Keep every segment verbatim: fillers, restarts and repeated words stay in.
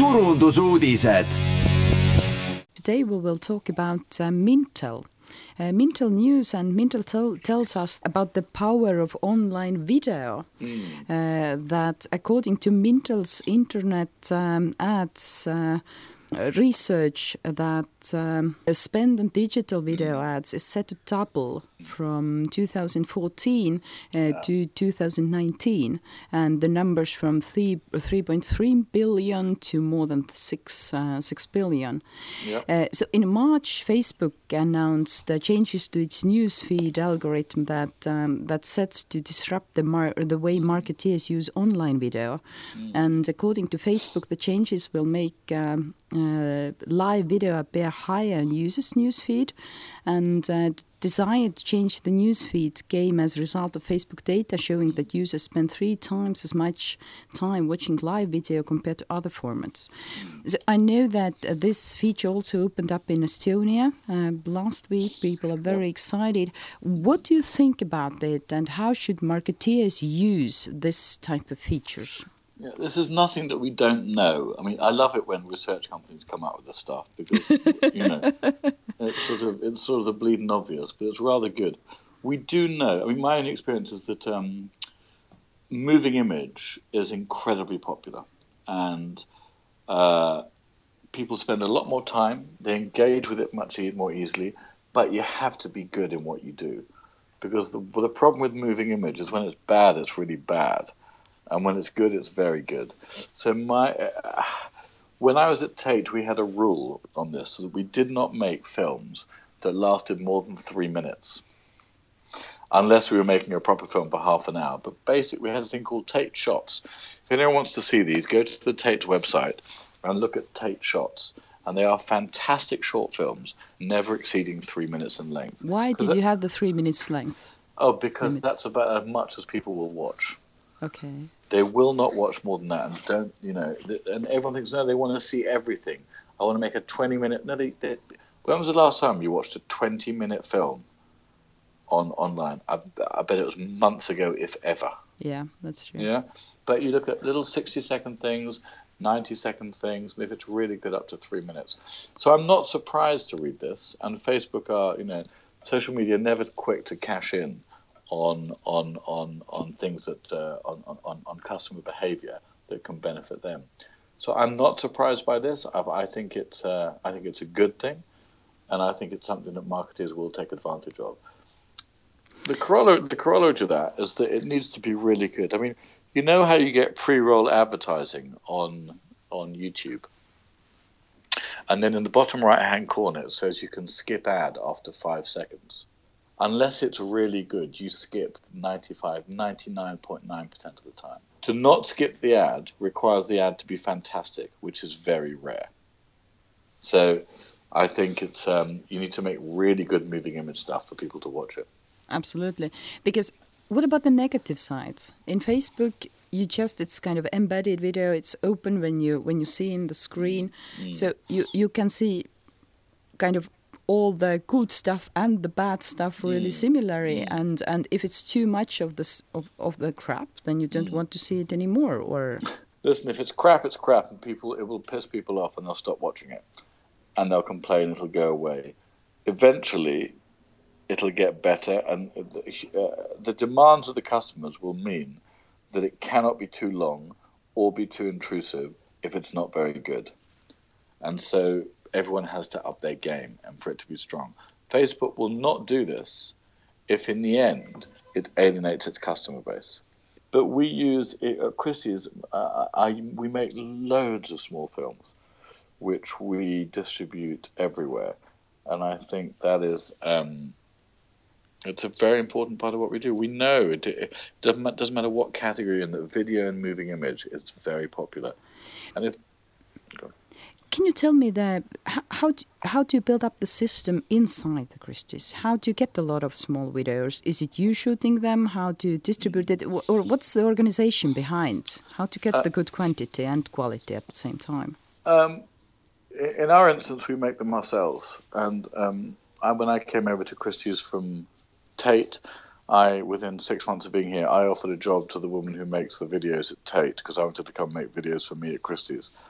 turundusuudised. Today we will talk about uh, Mintel. Uh, Mintel News and Mintel tel- tells us about the power of online video. Mm. Uh, that according to Mintel's internet um, ads uh, research, that um, the spend on digital video mm. ads is set to double from two thousand fourteen uh, yeah. to two thousand nineteen, and the numbers from three three point three billion to more than six uh, six billion. Yep. Uh, so in March, Facebook announced uh, changes to its newsfeed algorithm that um, that sets to disrupt the mar- the way marketeers use online video, mm. and according to Facebook, the changes will make um, uh, live video appear higher in users' newsfeed, and uh, desire to change the newsfeed came as a result of Facebook data showing that users spend three times as much time watching live video compared to other formats. So I know that uh, this feature also opened up in Estonia uh, last week. People are very excited. What do you think about it, and how should marketeers use this type of features? Yeah, this is nothing that we don't know. I mean, I love it when research companies come out with this stuff because, you know, it's sort of it's sort of the bleeding obvious, but it's rather good. We do know. I mean, my own experience is that um, moving image is incredibly popular, and uh, people spend a lot more time. They engage with it much e- more easily, but you have to be good in what you do, because the the problem with moving image is when it's bad, it's really bad. And when it's good, it's very good. So my, uh, when I was at Tate, we had a rule on this, so that we did not make films that lasted more than three minutes, unless we were making a proper film for half an hour. But basically, we had a thing called Tate Shots. If anyone wants to see these, go to the Tate website and look at Tate Shots. And they are fantastic short films, never exceeding three minutes in length. Why did you have the three minutes length? Oh, because that's about as much as people will watch. Okay. They will not watch more than that, and don't, you know, and everyone thinks, no, they want to see everything. I want to make a twenty-minute, no, they, they, when was the last time you watched a twenty-minute film on online? I, I bet it was months ago, if ever. Yeah, that's true. Yeah, but you look at little sixty-second things, ninety-second things, and if it's really good, up to three minutes. So I'm not surprised to read this, and Facebook are, you know, social media never quick to cash in on on on on things that uh, on, on on customer behavior that can benefit them. So I'm not surprised by this. I, I think it's uh, I think it's a good thing, and I think it's something that marketers will take advantage of. The corollary the corollary to that is that it needs to be really good. I mean, you know how you get pre-roll advertising on on YouTube, and then in the bottom right hand corner it says you can skip ad after five seconds. Unless it's really good, you skip ninety-five, ninety-nine point nine percent of the time. To not skip the ad requires the ad to be fantastic, which is very rare. So I think it's um, you need to make really good moving image stuff for people to watch it. Absolutely. Because what about the negative sides? In Facebook, you just, it's kind of embedded video. It's open when you when you see in the screen. Mm. So you, you can see kind of all the good stuff and the bad stuff really mm. similarly, mm. and and if it's too much of this of, of the crap, then you don't mm. want to see it anymore. Or listen, if it's crap, it's crap, and people it will piss people off, and they'll stop watching it, and they'll complain. It'll go away. Eventually, it'll get better, and the, uh, the demands of the customers will mean that it cannot be too long or be too intrusive if it's not very good, and so everyone has to up their game and for it to be strong. Facebook will not do this if in the end it alienates its customer base. But we use, it, at Christie's, uh, I, we make loads of small films, which we distribute everywhere. And I think that is, um, it's a very important part of what we do. We know it, it doesn't, doesn't matter what category, in the video and moving image, it's very popular. And if, go on. Can you tell me that how do, how do you build up the system inside the Christie's? How do you get a lot of small videos? Is it you shooting them? How do you distribute it? Or what's the organization behind? How to get uh, the good quantity and quality at the same time? Um, in our instance, we make them ourselves. And um, I, when I came over to Christie's from Tate, I, within six months of being here, I offered a job to the woman who makes the videos at Tate because I wanted to come make videos for me at Christie's.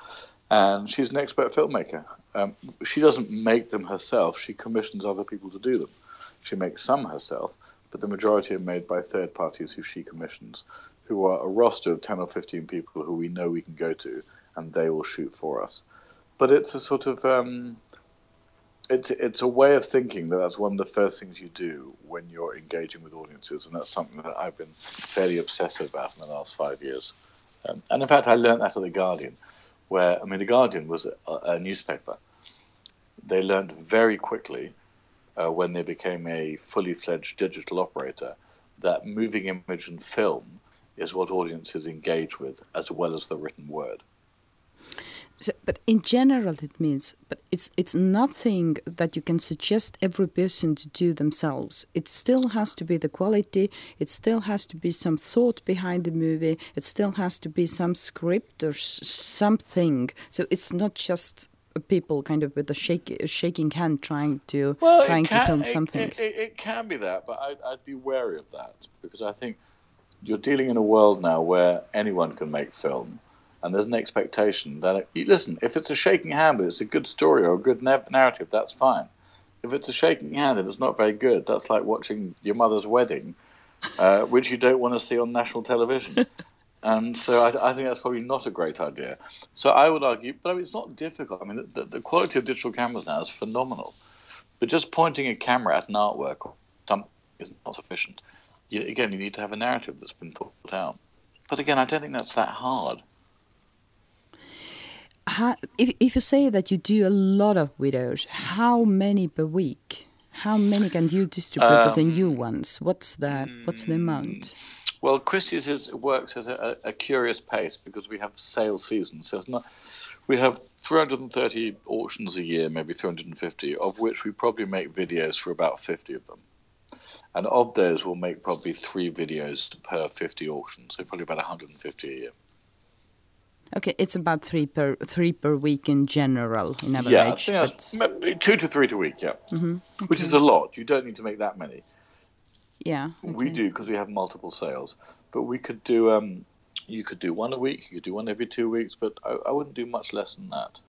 And she's an expert filmmaker. Um, she doesn't make them herself. She commissions other people to do them. She makes some herself, but the majority are made by third parties who she commissions, who are a roster of ten or fifteen people who we know we can go to, and they will shoot for us. But it's a sort of um, it's it's a way of thinking that that's one of the first things you do when you're engaging with audiences, and that's something that I've been fairly obsessive about in the last five years. Um, and in fact, I learned that at The Guardian, where, I mean, The Guardian was a, a newspaper. They learned very quickly, uh, when they became a fully fledged digital operator, that moving image and film is what audiences engage with, as well as the written word. So, but in general, it means, but it's it's nothing that you can suggest every person to do themselves. It still has to be the quality. It still has to be some thought behind the movie. It still has to be some script or s- something. So it's not just people kind of with a, shake, a shaking hand trying to Well, trying it can, to film it, something. It, it, it can be that, but I, I'd be wary of that, because I think you're dealing in a world now where anyone can make film. And there's an expectation that, it, listen, if it's a shaking hand, but it's a good story or a good na- narrative, that's fine. If it's a shaking hand and it's not very good, that's like watching your mother's wedding, uh, which you don't want to see on national television. And so I, I think that's probably not a great idea. So I would argue, but I mean, it's not difficult. I mean, the, the quality of digital cameras now is phenomenal. But just pointing a camera at an artwork or something is not sufficient. You, again, you need to have a narrative that's been thought out. But again, I don't think that's that hard. How, if if you say that you do a lot of videos, how many per week? How many can you distribute Um, of the new ones? What's the what's the amount? Well, Christie's is, works at a, a curious pace because we have sales seasons. So it's not, we have three hundred thirty auctions a year, maybe three hundred fifty, of which we probably make videos for about fifty of them. And of those, we'll make probably three videos per fifty auctions, so probably about one hundred fifty a year. Okay, it's about three per three per week in general, in average. Yeah, I think that's maybe two to three to week, yeah. Mm-hmm. Okay. Which is a lot. You don't need to make that many. Yeah. Okay. We do, because we have multiple sales. But we could do, um, you could do one a week, you could do one every two weeks, but I, I wouldn't do much less than that.